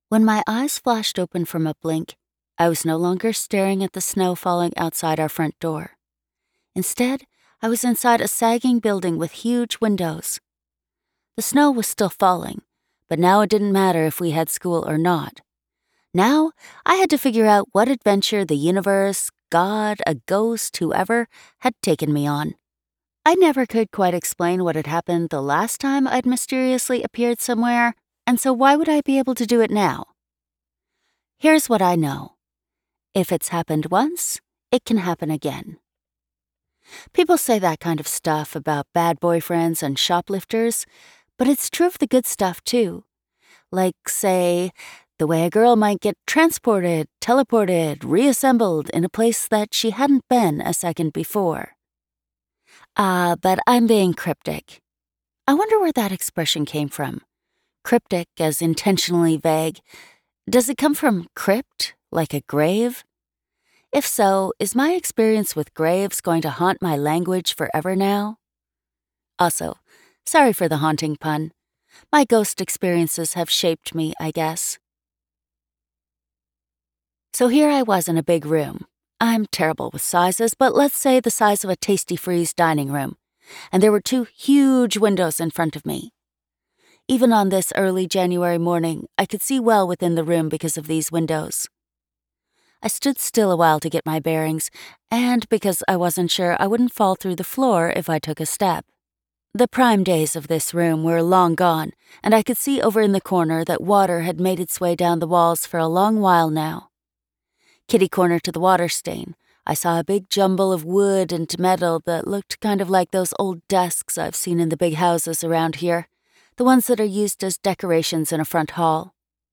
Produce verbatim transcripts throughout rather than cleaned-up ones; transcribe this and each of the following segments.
When my eyes flashed open from a blink, I was no longer staring at the snow falling outside our front door. Instead, I was inside a sagging building with huge windows. The snow was still falling, but now it didn't matter if we had school or not. Now, I had to figure out what adventure the universe, God, a ghost, whoever, had taken me on. I never could quite explain what had happened the last time I'd mysteriously appeared somewhere, and so why would I be able to do it now? Here's what I know. If it's happened once, it can happen again. People say that kind of stuff about bad boyfriends and shoplifters, but it's true of the good stuff too. Like, say, the way a girl might get transported, teleported, reassembled in a place that she hadn't been a second before. Ah, uh, but I'm being cryptic. I wonder where that expression came from. Cryptic as intentionally vague. Does it come from crypt, like a grave? If so, is my experience with graves going to haunt my language forever now? Also, sorry for the haunting pun. My ghost experiences have shaped me, I guess. So here I was in a big room. I'm terrible with sizes, but let's say the size of a Tastee-Freez dining room, and there were two huge windows in front of me. Even on this early January morning, I could see well within the room because of these windows. I stood still a while to get my bearings, and because I wasn't sure I wouldn't fall through the floor if I took a step. The prime days of this room were long gone, and I could see over in the corner that water had made its way down the walls for a long while now. Kitty-corner to the water stain, I saw a big jumble of wood and metal that looked kind of like those old desks I've seen in the big houses around here, the ones that are used as decorations in a front hall.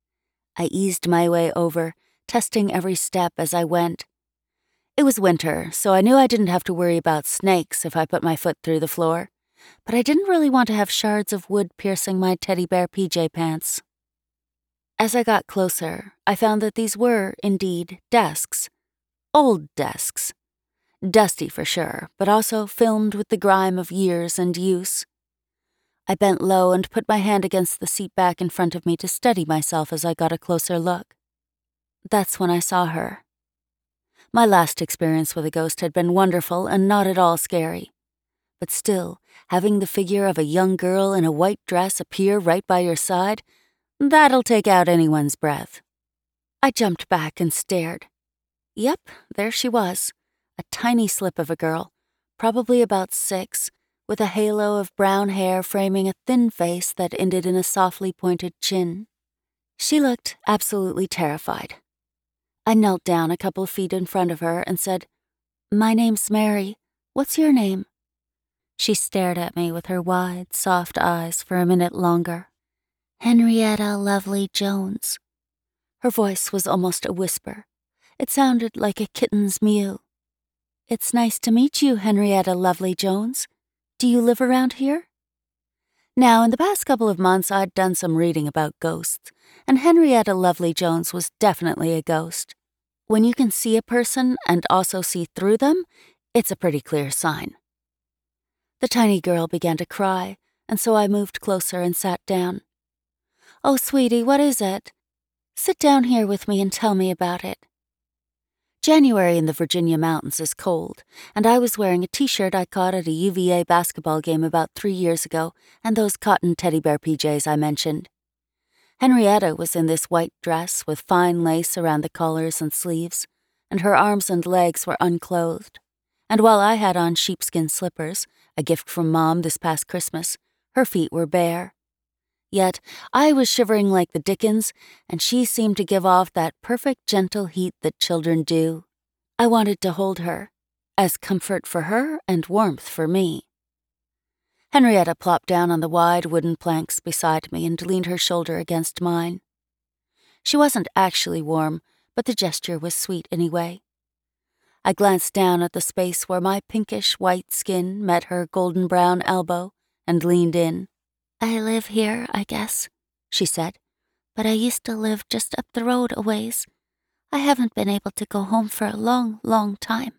I eased my way over, testing every step as I went. It was winter, so I knew I didn't have to worry about snakes if I put my foot through the floor, but I didn't really want to have shards of wood piercing my teddy bear P J pants. As I got closer, I found that these were, indeed, desks. Old desks. Dusty for sure, but also filmed with the grime of years and use. I bent low and put my hand against the seat back in front of me to steady myself as I got a closer look. That's when I saw her. My last experience with a ghost had been wonderful and not at all scary. But still, having the figure of a young girl in a white dress appear right by your side, that'll take out anyone's breath. I jumped back and stared. Yep, there she was, a tiny slip of a girl, probably about six, with a halo of brown hair framing a thin face that ended in a softly pointed chin. She looked absolutely terrified. I knelt down a couple feet in front of her and said, "My name's Mary. What's your name?" She stared at me with her wide, soft eyes for a minute longer. "Henrietta Lovely Jones." Her voice was almost a whisper. It sounded like a kitten's mew. "It's nice to meet you, Henrietta Lovely Jones. Do you live around here?" Now, in the past couple of months, I'd done some reading about ghosts, and Henrietta Lovely Jones was definitely a ghost. When you can see a person and also see through them, it's a pretty clear sign. The tiny girl began to cry, and so I moved closer and sat down. "Oh, sweetie, what is it? Sit down here with me and tell me about it." January in the Virginia mountains is cold, and I was wearing a t-shirt I caught at a U V A basketball game about three years ago and those cotton teddy bear P Js I mentioned. Henrietta was in this white dress with fine lace around the collars and sleeves, and her arms and legs were unclothed. And while I had on sheepskin slippers, a gift from Mom this past Christmas, her feet were bare. Yet I was shivering like the dickens, and she seemed to give off that perfect gentle heat that children do. I wanted to hold her, as comfort for her and warmth for me. Henrietta plopped down on the wide wooden planks beside me and leaned her shoulder against mine. She wasn't actually warm, but the gesture was sweet anyway. I glanced down at the space where my pinkish white skin met her golden brown elbow and leaned in. "I live here, I guess," she said, "but I used to live just up the road a ways. I haven't been able to go home for a long, long time."